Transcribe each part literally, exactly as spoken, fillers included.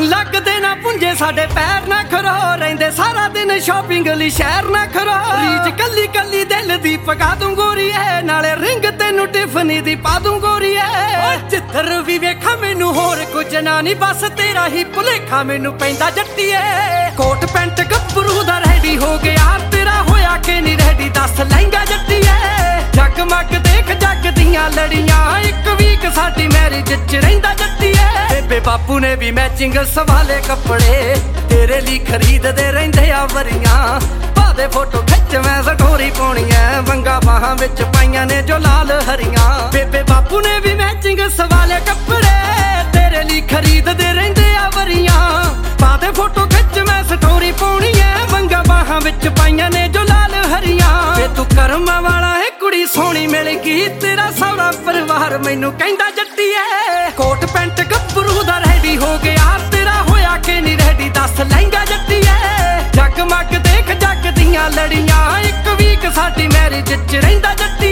ਲੱਗਦੇ ਨਾ ਪੁੰਜੇ ਸਾਡੇ ਪੈਰ ਨਾ ਖਰੋ ਰਹਿੰਦੇ ਸਾਰਾ ਦਿਨ ਸ਼ਾਪਿੰਗ ਲਈ ਸ਼ਹਿਰ ਨਾ ਖਰੋ ਰੀਜ ਕੱਲੀ ਕੱਲੀ ਦਿਲ ਦੀ ਪਕਾ ਦੂੰ ਗੋਰੀਏ ਨਾਲੇ ਰਿੰਗ ਤੈਨੂੰ ਟਿਫਨੀ ਦੀ ਪਾ ਦੂੰ ਗੋਰੀਏ ਜਿੱਧਰ ਵੀ ਵੇਖਾਂ ਮੈਨੂੰ ਹੋਰ ਕੁਝ ਨਾ ਨਹੀਂ ਬਸ ਤੇਰਾ ਹੀ ਭੁਲੇਖਾ ਮੈਨੂੰ ਪੈਂਦਾ ਜੱਟੀਏ ਕੋਟ ਪੈਂਟ ਗੱਭਰੂ ਦਾ ਰੈਡੀ ਹੋ ਗਿਆ ਤੇਰਾ ਹੋਇਆ ਕਿ ਨਹੀਂ ਰੈਡੀ ਦੱਸ ਲਹਿੰਗਾ ਜੱਟੀਏ ਜਗਮਗ ਦੇਖ ਜੱਗ ਦੀਆਂ ਲੜੀਆਂ ਇੱਕ ਵੀਕ ਸਾਡੀ ਮੈਰਿਜ ਚ ਰਹਿੰਦਾ ਜੱਟੀਏ ਬੇਬੇ ਬਾਪੂ ਨੇ ਵੀ ਮੈਚਿੰਗ ਸਵਾਲੇ ਕੱਪੜੇ ਤੇਰੇ ਲਈ ਖਰੀਦਦੇ ਰਹਿੰਦੇ ਆ ਵਰੀਆਂ ਪਾਦੇ ਫੋਟੋ ਖਿੱਚ ਮੈਂ ਸਟੋਰੀ ਪਾਉਣੀ ਐ ਵੰਗਾ ਬਾਹਾਂ ਵਿੱਚ ਪਾਈਆਂ ਨੇ ਜੋ ਲਾਲ ਹਰੀਆਂ ਬੇਬੇ ਬਾਪੂ ਨੇ ਵੀ ਮੈਚਿੰਗ ਸਵਾਲੇ ਕੱਪੜੇ ਤੇਰੇ ਲਈ ਖਰੀਦਦੇ ਰਹਿੰਦੇ ਆ ਵਰੀਆਂ ਪਾਦੇ ਫੋਟੋ ਖਿੱਚ ਮੈਂ ਸਟੋਰੀ ਪਾਉਣੀ ਐ ਵੰਗਾ ਬਾਹਾਂ ਵਿੱਚ ਪਾਈਆਂ ਨੇ ਜੋ ਲਾਲ ਹਰੀਆਂ ਵੇ ਤੂੰ ਕਰਮਾਂ ਵਾਲਾ ਹੈ ਕੁੜੀ ਸੋਹਣੀ ਮਿਲ ਗਈ ਤੇਰਾ ਸਾਰਾ ਪਰਿਵਾਰ ਮੈਨੂੰ ਕਹਿੰਦਾ ਜੱਟੀਏ ਕੋਟ ਪੈਂਟ ਗੱਭਰੂ ਦਾ ਰੈਡੀ ਹੋ ਗਿਆ ਤੇਰਾ ਹੋਇਆ ਕਿ ਨਹੀਂ ਰੈਡੀ ਦੱਸ ਲਹਿੰਗਾ ਜੱਟੀਏ ਜਗਮਗ ਦੇਖ ਜੱਗ ਦੀਆਂ ਲੜੀਆਂ ਇੱਕ ਵੀਕ ਸਾਡੀ ਮੈਰਿਜ ਚ ਰਹਿੰਦਾ ਜੱਟੀਏ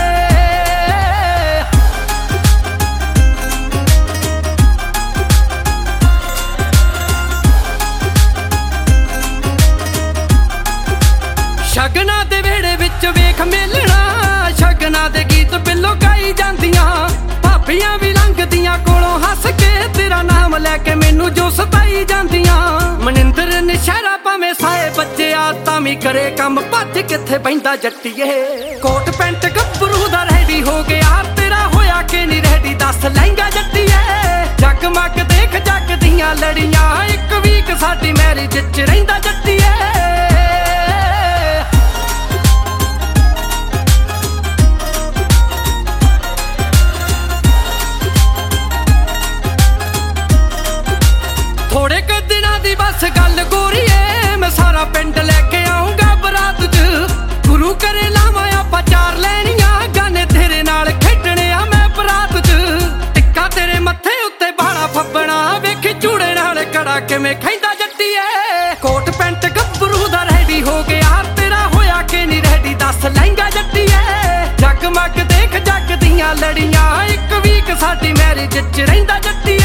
ਸ਼ਗਨਾਂ ਦੇ ਵੇੜੇ ਵਿੱਚ ਵੇਖ ਮੇਲਣਾ ਸ਼ਗਨਾਂ ਦੇ ਗੀਤ ਬਿੱਲੋ ਗਾਈ ਜਾਂਦੀਆਂ ਭਾਬੀਆਂ ਵੀ ਲੰਘਦੀਆਂ ਕੋਲੋਂ ਹੱਸ ਕੇ ਤੇਰਾ ਨਾਮ ਲੈ ਕੇ ਮੈਨੂੰ ਜੋ ਸਤਾਈ ਜਾਂਦੀਆਂ ਮਨਿੰਦਰ ਨਸ਼ਹਿਰਾ ਭਾਵੇਂ ਸਾਏ ਬੱਚਿਆ ਤਾਂ ਵੀ ਕਰੇ ਕੰਮ ਭੱਜ ਕਿੱਥੇ ਬੈਂਦਾ ਜੱਟੀਏ ਕੋਟ ਪੈਂਟ ਗੱਭਰੂ ਦਾ ਰੈਡੀ ਹੋ ਗਿਆ ਤੇਰਾ ਹੋਇਆ ਕਿ ਨਹੀਂ ਰੈਡੀ ਦੱਸ ਲਹਿੰਗਾ ਜੱਟੀਏ ਜਗਮਗ ਦੇਖ ਜੱਗ ਦੀਆਂ ਲੜੀਆਂ ਇੱਕ ਵੀਕ ਸਾਡੀ ਮੈਰਿਜ ਚ ਰਹਿੰਦਾ ਜੱਟੀਏ ਥੋੜੇ ਕੁ ਦਿਨਾਂ ਦੀ ਬਸ ਗੱਲ ਗੋਰੀਏ ਮੈਂ ਸਾਰਾ ਪਿੰਡ ਲੈ ਕੇ ਆਉਂਗਾ ਬਰਾਤ ਚ ਗੁਰੂ ਕਰੇ ਲਾਵਾਂ ਆਪਾਂ ਚਾਰ ਲੈਣੀਆਂ ਗਾਣੇ ਤੇਰੇ ਨਾਲ ਖੇਡਣੇ ਆ ਮੈਂ ਬਰਾਤ ਚ ਟਿੱਕਾ ਤੇਰੇ ਮੱਥੇ ਉੱਤੇ ਬਾਲਾ ਫੱਬਣਾ ਵੇਖੀ ਚੂੜੇ ਨਾਲ ਕੜਾ ਕਿਵੇਂ ਖੈਂਦਾ ਜੱਟੀਏ ਕੋਟ ਪੈਂਟ ਗੱਭਰੂ ਦਾ ਰੈਡੀ ਹੋ ਗਿਆ ਤੇਰਾ ਹੋਇਆ ਕਿ ਨਹੀਂ ਰੈਡੀ ਦੱਸ ਲਹਿੰਗਾ ਜੱਟੀਏ ਜਗਮਗ ਦੇਖ ਜੱਗ ਦੀਆਂ ਲੜੀਆਂ ਇੱਕ ਵੀਕ ਸਾਡੀ ਮੈਰਿਜ ਚ ਰਹਿੰਦਾ ਜੱਟੀ